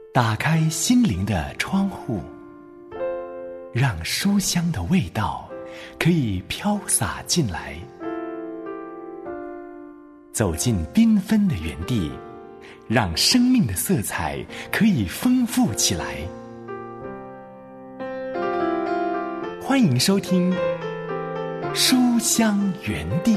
打开心灵的窗户，让书香的味道可以飘洒进来。走进缤纷的园地，让生命的色彩可以丰富起来。欢迎收听书香园地。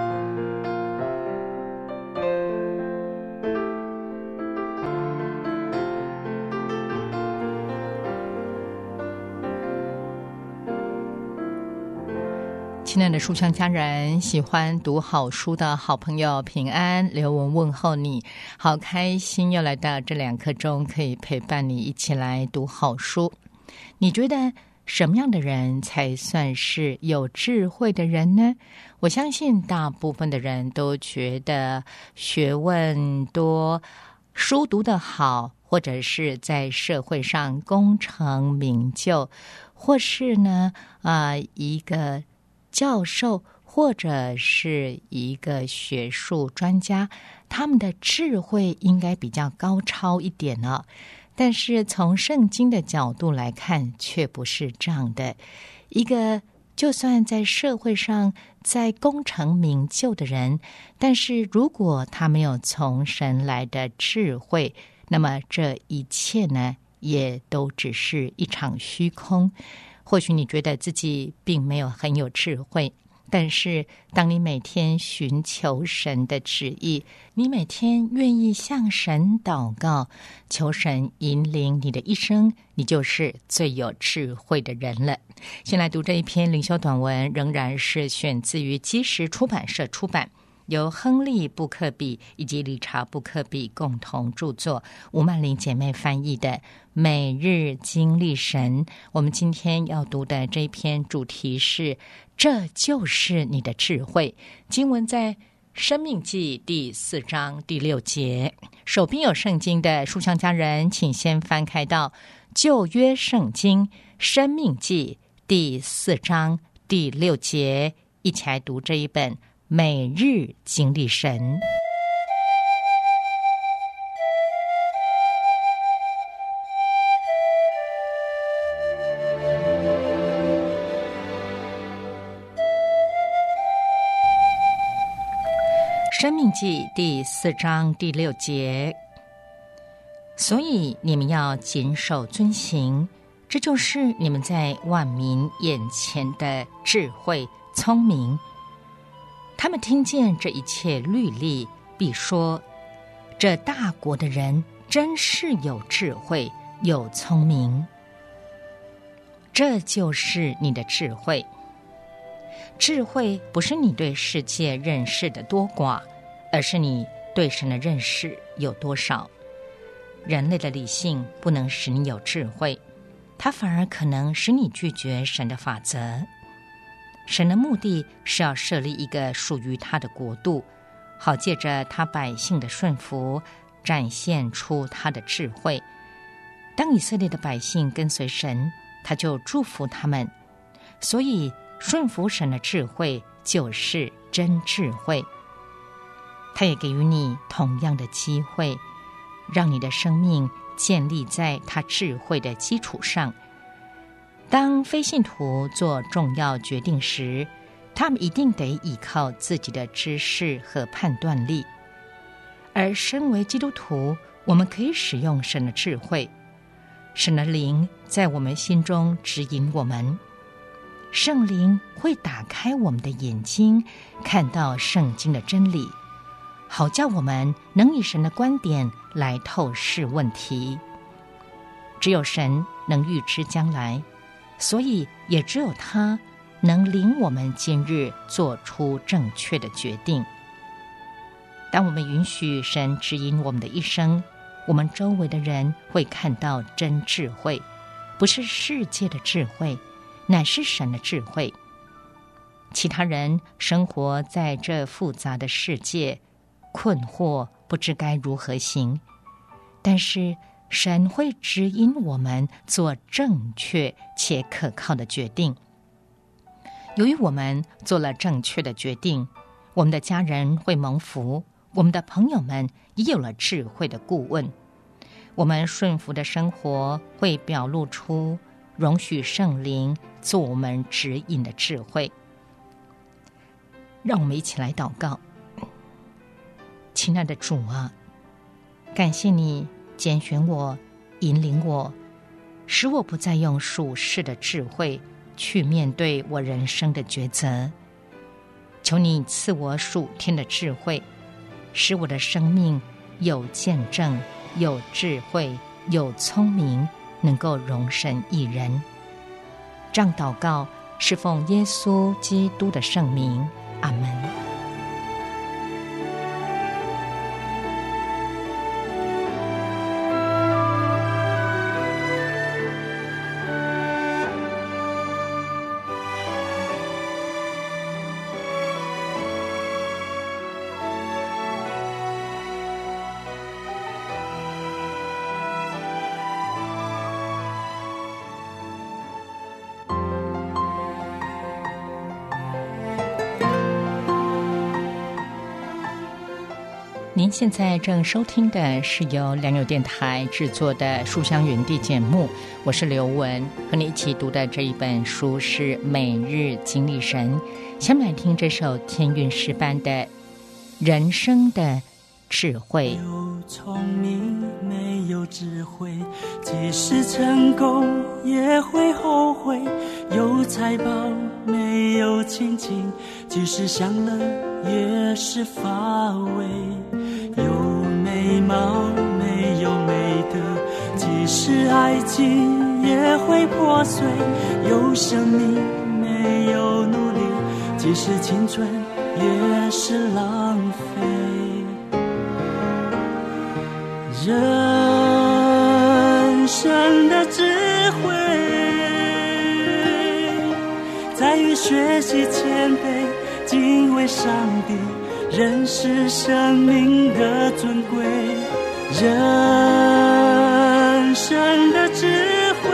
亲爱的书香家人，喜欢读好书的好朋友平安，刘文问候你，好开心又来到这2刻钟，可以陪伴你一起来读好书。你觉得什么样的人才算是有智慧的人呢？我相信大部分的人都觉得学问多，书读得好，或者是在社会上功成名就，或是呢一个教授或者是一个学术专家，他们的智慧应该比较高超一点了。但是从圣经的角度来看，却不是这样的。一个就算在社会上在功成名就的人，但是如果他没有从神来的智慧，那么这一切呢，也都只是一场虚空。或许你觉得自己并没有很有智慧，但是当你每天寻求神的旨意，你每天愿意向神祷告，求神引领你的一生，你就是最有智慧的人了。先来读这一篇灵修短文，仍然是选自于基石出版社出版，由亨利·布克比以及理查·布克比共同著作，吴曼玲姐妹翻译的《每日经历神》。我们今天要读的这一篇主题是这就是你的智慧。经文在申命记第4章第6节。手边有圣经的书香家人，请先翻开到旧约圣经申命记第4章第6节，一起来读这一本每日经历神。申命记第4章第6节，所以你们要谨守遵行，这就是你们在万民眼前的智慧聪明。他们听见这一切律例，必说，这大国的人真是有智慧有聪明。这就是你的智慧。智慧不是你对世界认识的多寡，而是你对神的认识有多少。人类的理性不能使你有智慧，它反而可能使你拒绝神的法则。神的目的是要设立一个属于他的国度，好借着他百姓的顺服，展现出他的智慧。当以色列的百姓跟随神，他就祝福他们。所以顺服神的智慧就是真智慧。他也给予你同样的机会，让你的生命建立在他智慧的基础上。当非信徒做重要决定时，他们一定得依靠自己的知识和判断力。而身为基督徒，我们可以使用神的智慧，神的灵在我们心中指引我们。圣灵会打开我们的眼睛，看到圣经的真理，好叫我们能以神的观点来透视问题。只有神能预知将来，所以也只有他能领我们今日做出正确的决定。当我们允许神指引我们的一生，我们周围的人会看到真智慧，不是世界的智慧，乃是神的智慧。其他人生活在这复杂的世界，困惑不知该如何行，但是神会指引我们做正确且可靠的决定。由于我们做了正确的决定，我们的家人会蒙福，我们的朋友们也有了智慧的顾问。 我们顺服的生活会表露出容许圣灵做我们指引的智慧。让我们一起来祷告。亲爱的主啊，感谢你拣选我，引领我，使我不再用属世的智慧去面对我人生的抉择。求你赐我属天的智慧，使我的生命有见证，有智慧，有聪明，能够容神一人。这样祷告是奉耶稣基督的圣名，阿们。您现在正收听的是由良友电台制作的书香园地节目，我是刘文，和你一起读的这一本书是《每日经历神》。下面来听这首天韵诗班的人生的智慧。 有聪明没有智慧，即使成功也会后悔，有财宝没有亲情，即使享乐也是乏味，有美貌没有美德，即使爱情也会破碎，有生命没有努力，即使青春也是浪费。人生的智慧在于学习谦卑，敬畏上帝，认识生命的尊贵。人生的智慧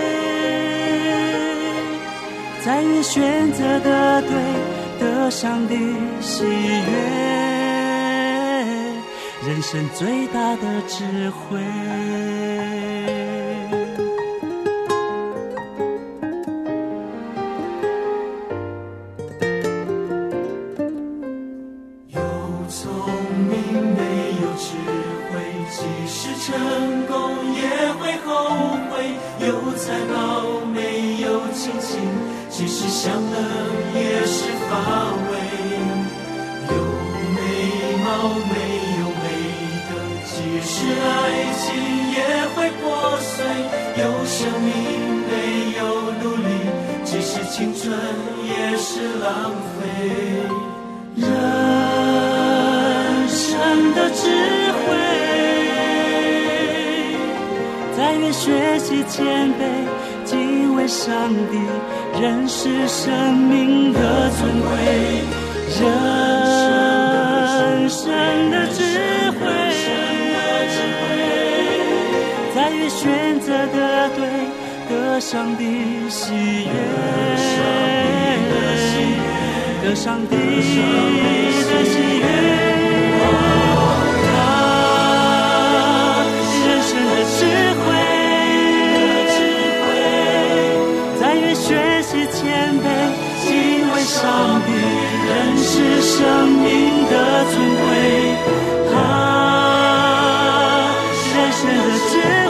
在于选择的对，得上帝喜悦，人生最大的智慧。有聪明没有智慧，即使成功也会后悔，有财宝没有亲情，即使享乐也是乏味，有美貌没有美德，即使爱情也会破碎，有生命没有努力，即使青春也是浪费。人生的智慧在于学习谦卑，敬畏上帝，认识生命的尊贵。人生的智慧在于选择的对，得上帝喜悦，得上帝的喜悦。人生的智慧在于学习谦卑，敬畏上帝，认识生命的尊贵。人生的智慧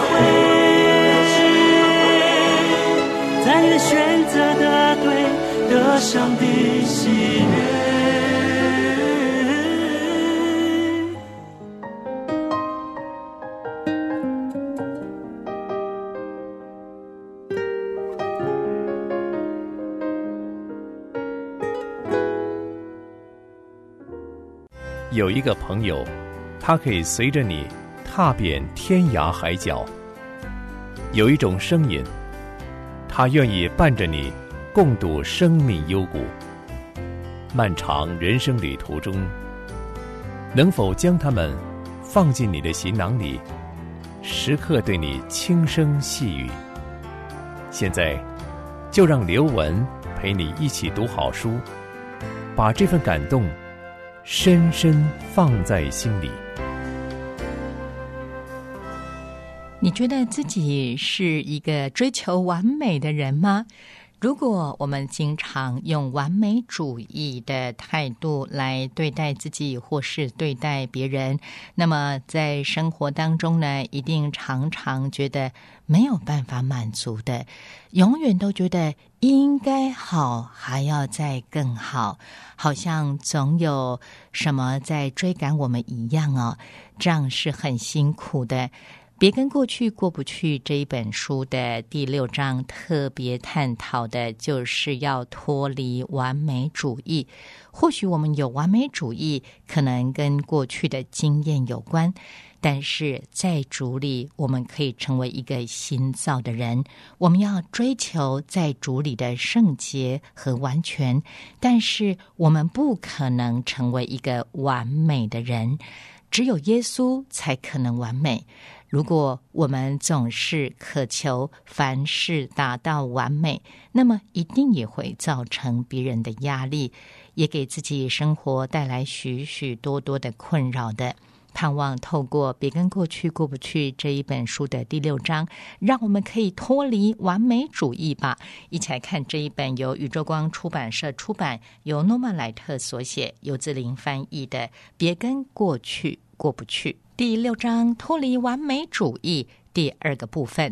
在于选择的对，得上帝喜悦。 有一个朋友，他可以随着你踏遍天涯海角。有一种声音，他愿意伴着你共度生命幽谷。漫长人生旅途中，能否将他们放进你的行囊里，时刻对你轻声细语？现在就让刘文陪你一起读好书，把这份感动深深放在心里。 你觉得自己是一个追求完美的人吗？如果我们经常用完美主义的态度来对待自己或是对待别人，那么在生活当中呢，一定常常觉得没有办法满足的，永远都觉得应该好，还要再更好，好像总有什么在追赶我们一样哦，这样是很辛苦的。别跟过去过不去这一本书的第6章特别探讨的就是要脱离完美主义。或许我们有完美主义，可能跟过去的经验有关，但是在主里我们可以成为一个新造的人。我们要追求在主里的圣洁和完全，但是我们不可能成为一个完美的人，只有耶稣才可能完美。如果我们总是渴求凡事达到完美，那么一定也会造成别人的压力，也给自己生活带来许许多多的困扰的。盼望透过别跟过去过不去这一本书的第6章，让我们可以脱离完美主义吧。一起来看这一本由宇宙光出版社出版，由诺曼莱特所写，由志玲翻译的《别跟过去过不去》第6章脱离完美主义第2个部分。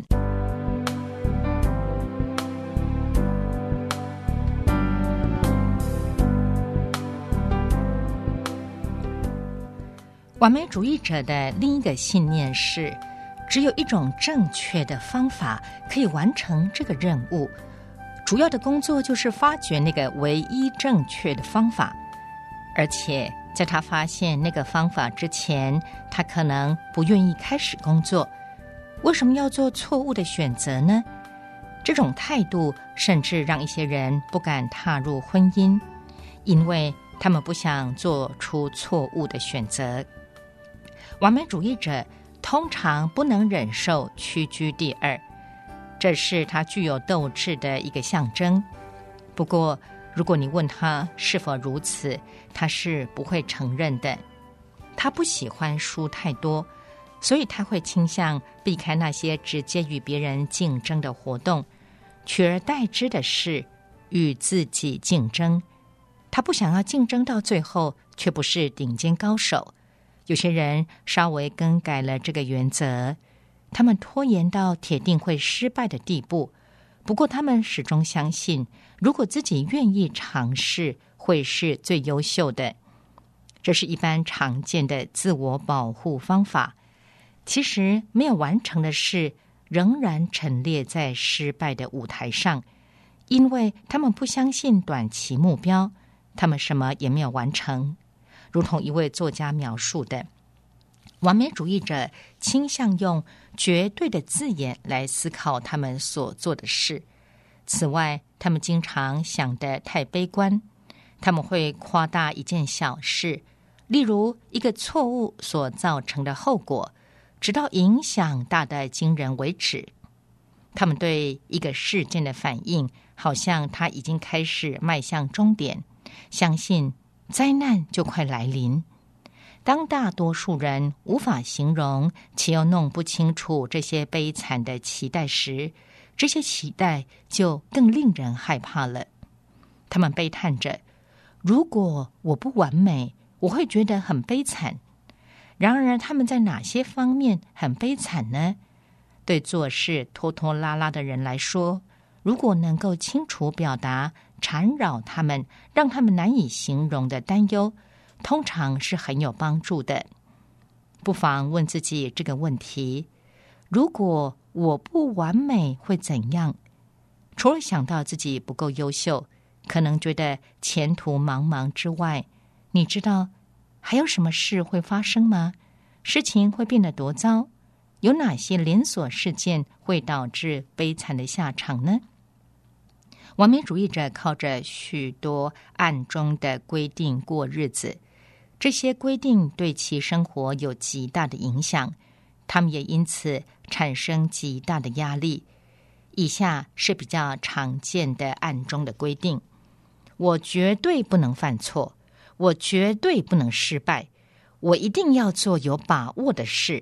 完美主义者的另一个信念是，只有一种正确的方法可以完成这个任务，主要的工作就是发掘那个唯一正确的方法，而且在他发现那个方法之前，他可能不愿意开始工作。为什么要做错误的选择呢？这种态度甚至让一些人不敢踏入婚姻，因为他们不想做出错误的选择。完美主义者通常不能忍受屈居第2，这是他具有斗志的一个象征。不过如果你问他是否如此，他是不会承认的。他不喜欢输太多，所以他会倾向避开那些直接与别人竞争的活动，取而代之的是与自己竞争。他不想要竞争到最后却不是顶尖高手。有些人稍微更改了这个原则，他们拖延到铁定会失败的地步，不过他们始终相信，如果自己愿意尝试，会是最优秀的。这是一般常见的自我保护方法。其实没有完成的事仍然陈列在失败的舞台上，因为他们不相信短期目标，他们什么也没有完成。如同一位作家描述的，完美主义者倾向用绝对的字眼来思考他们所做的事。此外，他们经常想得太悲观，他们会夸大一件小事，例如一个错误所造成的后果，直到影响大得惊人为止。他们对一个事件的反应，好像它已经开始迈向终点，相信灾难就快来临。当大多数人无法形容且又弄不清楚这些悲惨的期待时，这些期待就更令人害怕了。他们悲叹着，如果我不完美，我会觉得很悲惨。然而他们在哪些方面很悲惨呢？对做事拖拖拉拉的人来说，如果能够清楚表达缠绕他们，让他们难以形容的担忧，通常是很有帮助的。不妨问自己这个问题：如果我不完美会怎样？除了想到自己不够优秀，可能觉得前途茫茫之外，你知道还有什么事会发生吗？事情会变得多糟？有哪些连锁事件会导致悲惨的下场呢？完美主义者靠着许多暗中的规定过日子，这些规定对其生活有极大的影响，他们也因此产生极大的压力。以下是比较常见的暗中的规定：我绝对不能犯错，我绝对不能失败，我一定要做有把握的事，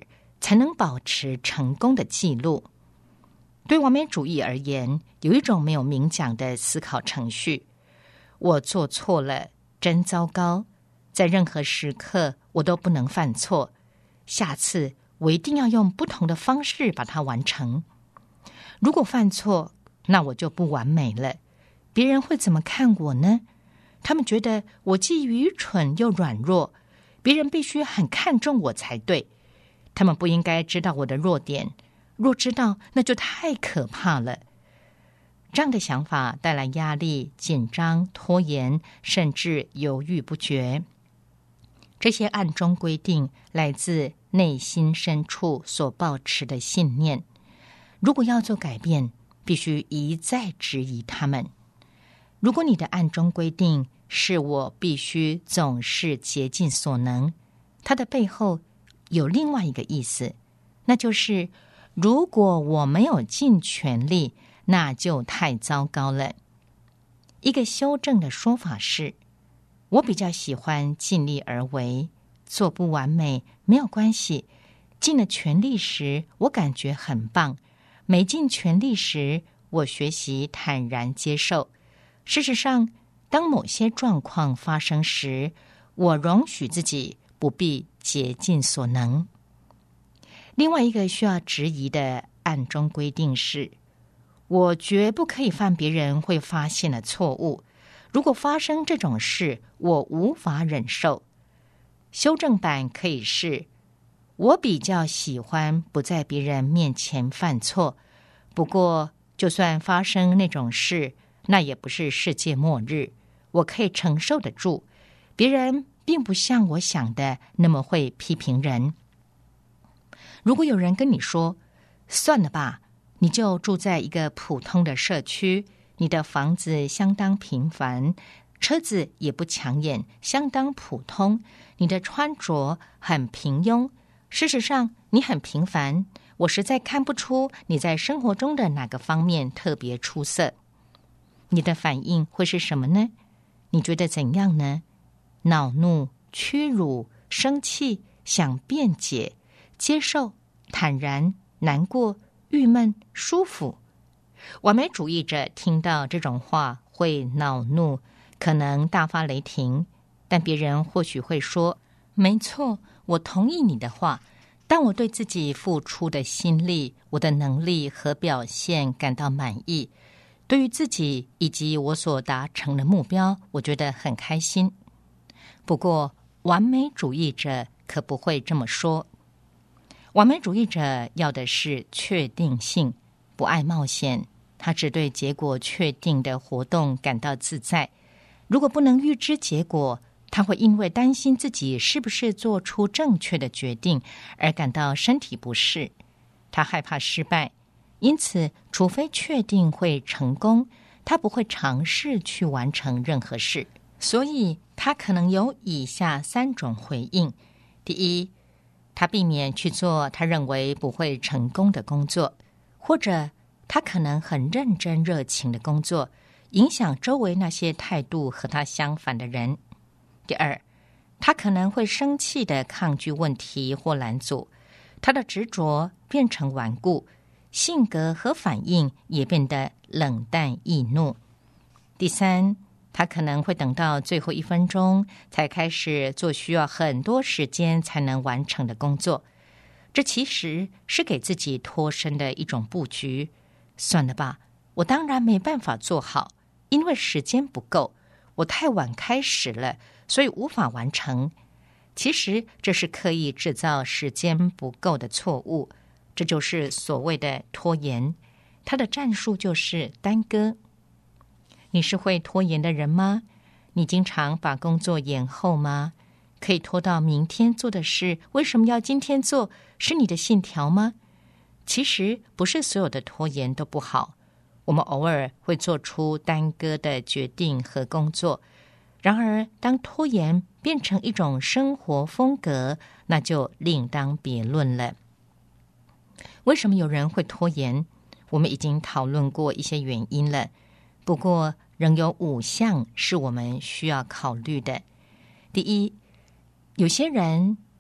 才能保持成功的记录。对完美主义而言，有一种没有明讲的思考程序：我做错了，真糟糕，在任何时刻我都不能犯错，下次我一定要用不同的方式把它完成。如果犯错，那我就不完美了，别人会怎么看我呢？他们觉得我既愚蠢又软弱，别人必须很看重我才对。他们不应该知道我的弱点，若知道，那就太可怕了。这样的想法带来压力、紧张、拖延，甚至犹豫不决。这些暗中规定来自内心深处所抱持的信念。如果要做改变，必须一再质疑他们。如果你的暗中规定是我必须总是竭尽所能，它的背后有另外一个意思，那就是如果我没有尽全力，那就太糟糕了。一个修正的说法是，我比较喜欢尽力而为，做不完美没有关系，尽了全力时我感觉很棒，没尽全力时我学习坦然接受。事实上，当某些状况发生时，我容许自己不必竭尽所能。另外一个需要质疑的暗中规定是，我绝不可以犯别人会发现的错误。如果发生这种事，我无法忍受。修正版可以是，我比较喜欢不在别人面前犯错，不过就算发生那种事，那也不是世界末日，我可以承受得住。别人并不像我想的那么会批评人。如果有人跟你说，算了吧，你就住在一个普通的社区，你的房子相当平凡，车子也不抢眼，相当普通，你的穿着很平庸，事实上你很平凡，我实在看不出你在生活中的哪个方面特别出色。你的反应会是什么呢？你觉得怎样呢？恼怒、屈辱、生气、想辩解、接受、坦然、难过、郁闷、舒服。完美主义者听到这种话会恼怒，可能大发雷霆，但别人或许会说，没错，我同意你的话，但我对自己付出的心力、我的能力和表现感到满意，对于自己以及我所达成的目标，我觉得很开心。不过，完美主义者可不会这么说。完美主义者要的是确定性，不爱冒险，他只对结果确定的活动感到自在。如果不能预知结果，他会因为担心自己是不是做出正确的决定而感到身体不适。他害怕失败，因此除非确定会成功，他不会尝试去完成任何事。所以他可能有以下3种回应。第一，他避免去做他认为不会成功的工作，或者他可能很认真热情的工作，影响周围那些态度和他相反的人。第二，他可能会生气地抗拒问题或拦阻，他的执着变成顽固，性格和反应也变得冷淡易怒。第三，他可能会等到最后1分钟才开始做需要很多时间才能完成的工作，这其实是给自己脱身的一种布局。算了吧，我当然没办法做好，因为时间不够，我太晚开始了，所以无法完成。其实这是刻意制造时间不够的错误，这就是所谓的拖延。它的战术就是耽搁。你是会拖延的人吗？你经常把工作延后吗？可以拖到明天做的事，为什么要今天做？是你的信条吗？其实不是所有的拖延都不好，我们偶尔会做出耽搁的决定和工作。然而，当拖延变成一种生活风格，那就另当别论了。为什么有人会拖延？我们已经讨论过一些原因了，不过仍有5项是我们需要考虑的。第一，有些人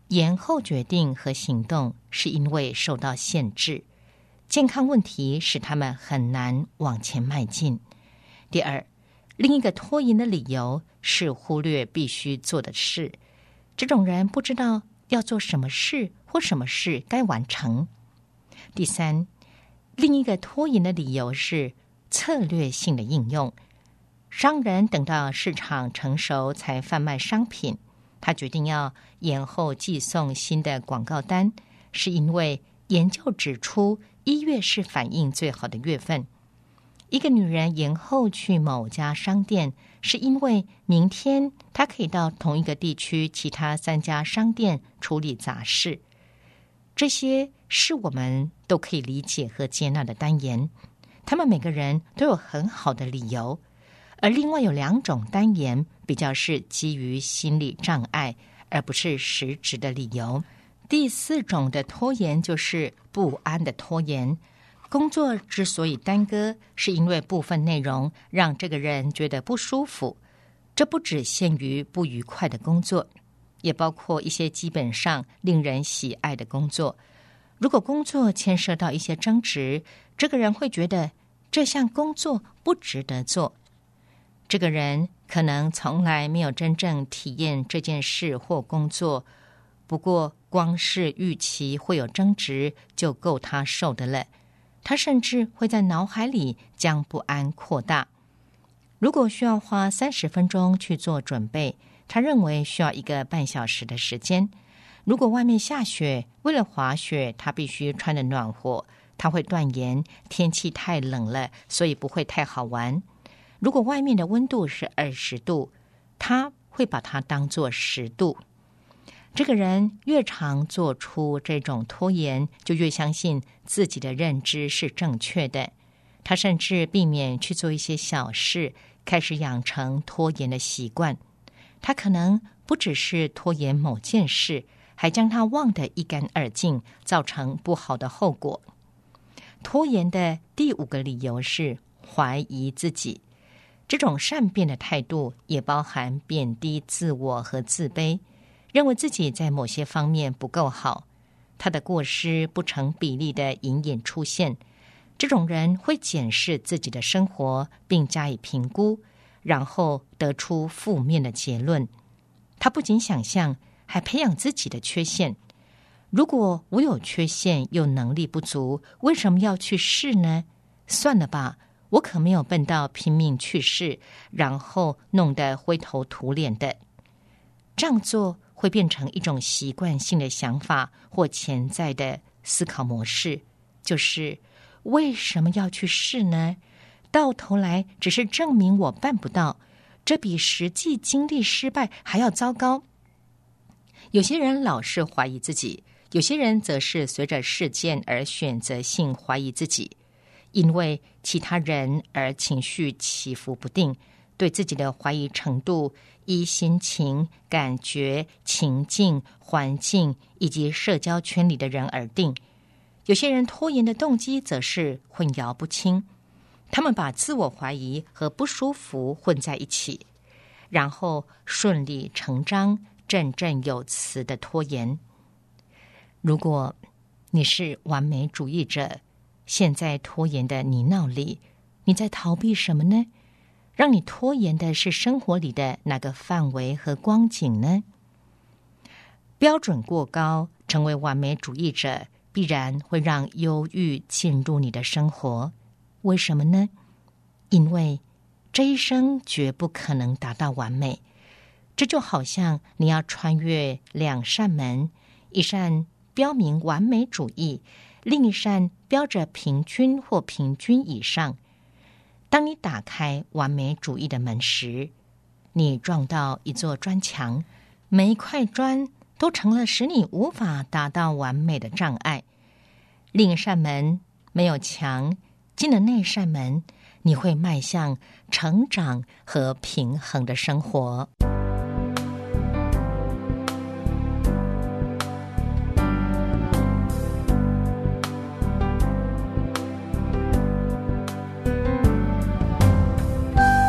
延后决定和行动是因为受到限制，健康问题使他们很难往前迈进。第二，另一个拖延的理由是忽略必须做的事，这种人不知道要做什么事或什么事该完成。第三，另一个拖延的理由是策略性的应用，商人等到市场成熟才贩卖商品，他决定要延后寄送新的广告单，是因为研究指出1月是反应最好的月份。一个女人延后去某家商店，是因为明天她可以到同一个地区其他3家商店处理杂事。这些是我们都可以理解和接纳的单言，他们每个人都有很好的理由。而另外有2种单言比较是基于心理障碍，而不是实质的理由。第4种的拖延就是不安的拖延。工作之所以耽搁，是因为部分内容让这个人觉得不舒服。这不只限于不愉快的工作，也包括一些基本上令人喜爱的工作。如果工作牵涉到一些争执，这个人会觉得这项工作不值得做。这个人可能从来没有真正体验这件事或工作，不过光是预期会有争执就够他受的了。他甚至会在脑海里将不安扩大。如果需要花30分钟去做准备，他认为需要1个半小时的时间。如果外面下雪，为了滑雪他必须穿得暖和，他会断言天气太冷了，所以不会太好玩。如果外面的温度是20度，他会把它当作10度。这个人越常做出这种拖延，就越相信自己的认知是正确的。他甚至避免去做一些小事，开始养成拖延的习惯。他可能不只是拖延某件事，还将它忘得一干二净，造成不好的后果。拖延的第5个理由是怀疑自己。这种善变的态度也包含贬低自我和自卑，认为自己在某些方面不够好，他的过失不成比例地隐隐出现。这种人会检视自己的生活并加以评估，然后得出负面的结论。他不仅想象，还培养自己的缺陷。如果我有缺陷又能力不足，为什么要去试呢？算了吧，我可没有笨到拼命去试，然后弄得灰头土脸的。这样做会变成一种习惯性的想法或潜在的思考模式，就是为什么要去试呢？到头来只是证明我办不到，这比实际经历失败还要糟糕。有些人老是怀疑自己，有些人则是随着事件而选择性怀疑自己，因为其他人而情绪起伏不定，对自己的怀疑程度依心情、感觉、情境、环境以及社交圈里的人而定。有些人拖延的动机则是混淆不清，他们把自我怀疑和不舒服混在一起，然后顺理成章、振振有词的拖延。如果你是完美主义者，现在拖延的泥淖里，你在逃避什么呢？让你拖延的是生活里的哪个范围和光景呢？标准过高，成为完美主义者，必然会让忧郁进入你的生活。为什么呢？因为这一生绝不可能达到完美。这就好像你要穿越2扇门，一扇标明完美主义，另一扇标着平均或平均以上。当你打开完美主义的门时，你撞到一座砖墙，每一块砖都成了使你无法达到完美的障碍。另一扇门没有墙，进了那扇门，你会迈向成长和平衡的生活。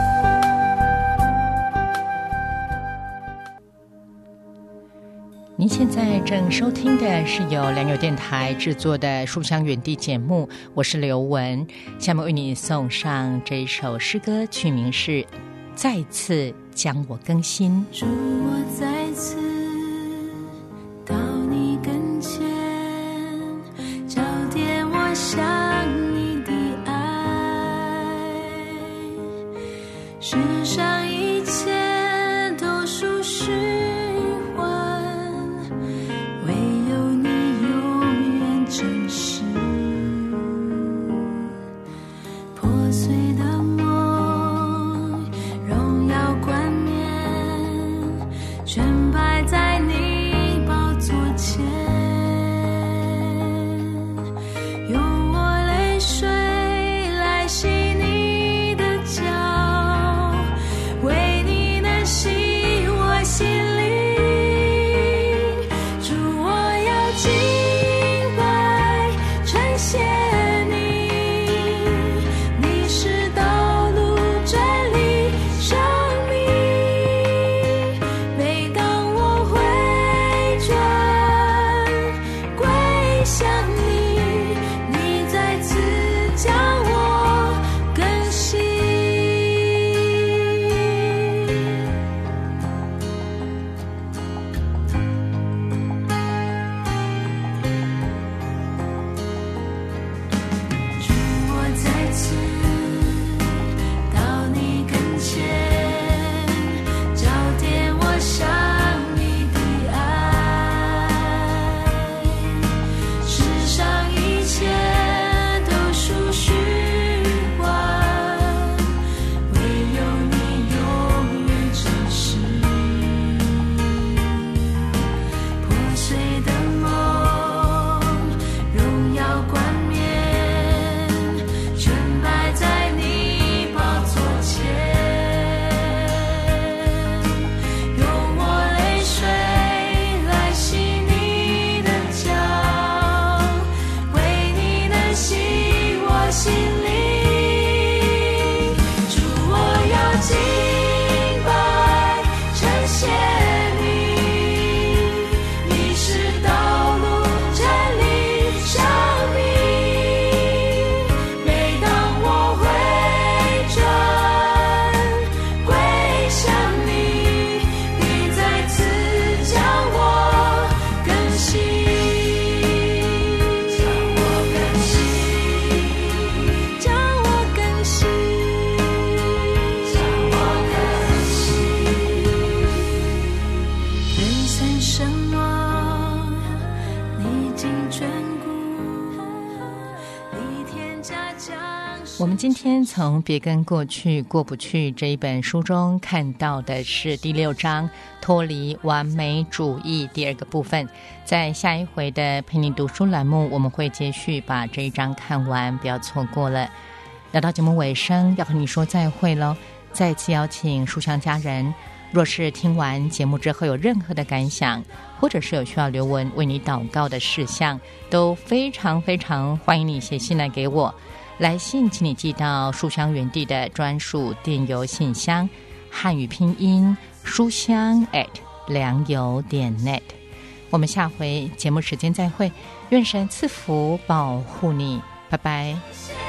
您现在正收听的是由良友电台制作的书香园地节目，我是刘雯，下面为你送上这一首诗歌，曲名是《再次将我更新》。 主，我再次到你跟前，交点我向你的爱，世上一切都属虚幻，唯有你永远真实。破碎的梦，荣耀冠冕，全摆在你宝座前，用我泪水来洗你的脚，为你能洗我心灵。主，我要敬拜称谢你，你是道路真理生命。每当我回转归向你，你再次将我更新。主，我再次到你跟前，交点我向你的爱，世上一切都属虚幻，唯有你永远真实。破碎的梦，荣耀冠冕，全摆在你宝座前，用我泪水来洗你的脚，为你能洗我心灵。主，我要敬拜称谢你，你是道路真理生命。每当我回转归向你，你再次将我更新，将我更新，将我更新。人生身亡，历经眷顾，历天家将我们今天从《别跟过去过不去》这一本书中看到的是第6章脱离完美主义第2个部分。在下一回的陪你读书栏目，我们会继续把这一章看完，不要错过了。来到节目尾声，要和你说再会喽。再次邀请书香家人，若是听完节目之后有任何的感想，或者是有需要刘雯为你祷告的事项，都非常非常欢迎你写信来给我。来信请你寄到书香园地的专属电邮信箱，汉语拼音书香良友.net。我们下回节目时间再会，愿神赐福保护你，拜拜。